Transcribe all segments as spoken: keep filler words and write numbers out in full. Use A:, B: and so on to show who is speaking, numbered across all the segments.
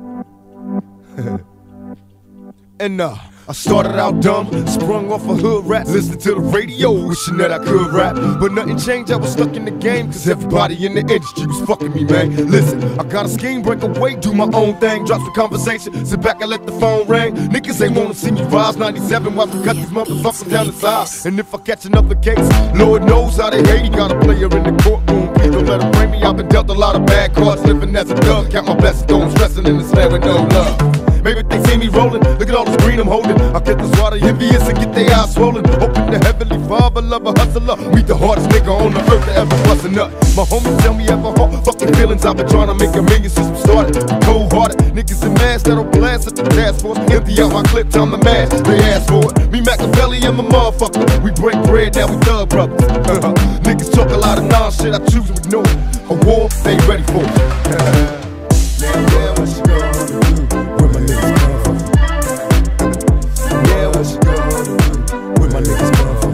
A: And uh, I started out dumb, sprung off a hood rat, listened to the radio, wishing that I could rap. But nothing changed, I was stuck in the game, cause everybody in the industry was fucking me, man. Listen, I got a scheme, break away, do my own thing, drop some conversation, sit back and let the phone ring. Niggas ain't wanna see me rise, ninety-seven, watch me cut these motherfuckers down the side. And if I catch another case, Lord knows how they hate. He got a player in the courtroom, please don't let him bring me. I've been dealt a lot of bad cards, living as a thug, count my blessings, don't stressing in the slam with no love. Maybe they see me rolling, look at all this green I'm holding. I get this water envious and get their eyes swollen. Hoping the heavenly father, lover, hustler, meet the hardest nigga on the earth to ever bust a nut. My homies tell me I have a heart, fucking feelings. I've been trying to make a million since we started. Cold hearted, niggas in masks that'll blast at the task force. Empty out my clip, time to mash, they ask for it. Me Machiavelli and my motherfucker, we break bread, now we thug brothers. Uh-huh. Niggas talk a lot of non-shit, I choose to ignore it. A war, they ain't ready for it. Now, now, what you gonna do? Where my niggas come from? Now, what you gonna do? Where my niggas come from?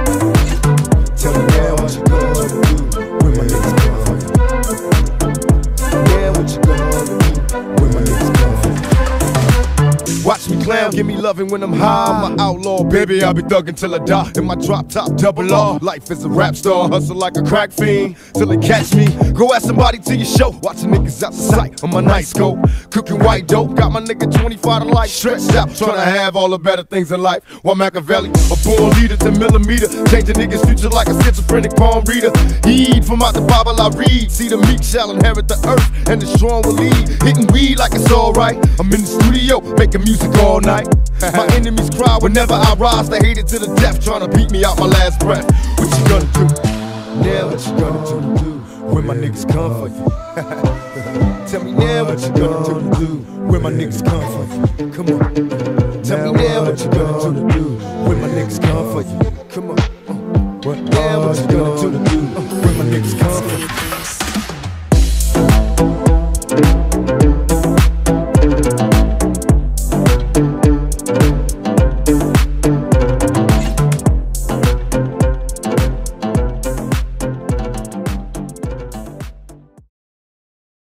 A: Tell me now, what you gonna do? Where my niggas come from? Now, what you gonna do? Where my niggas come from? Watch me clown, give me loving when I'm high. I'm an outlaw, baby, I'll be thuggin' till I die. In my drop top, double R. Life is a rap star, hustle like a crack fiend till they catch me. Go ask somebody to your show. Watching niggas out the sight on my night scope. Cooking white dope, got my nigga twenty-five to life. Stretched out, trying to have all the better things in life. While Machiavelli, a born leader to millimeter. Changing niggas' future like a schizophrenic palm reader. Heed from out the Bible I read. See the meek shall inherit the earth, and the strong will lead. Hitting weed like it's alright. I'm in the studio, making music all night. My enemies cry whenever I rise. They hate it to the death, trying to beat me out my last breath. What you gonna do? Now what you gonna do? Where my niggas come for you? Tell me now what you gonna do? Where my niggas come for you? Come on. Tell me now what you gonna do? Where my niggas come for you? Come on. What now what you gonna do? Where my niggas come for you?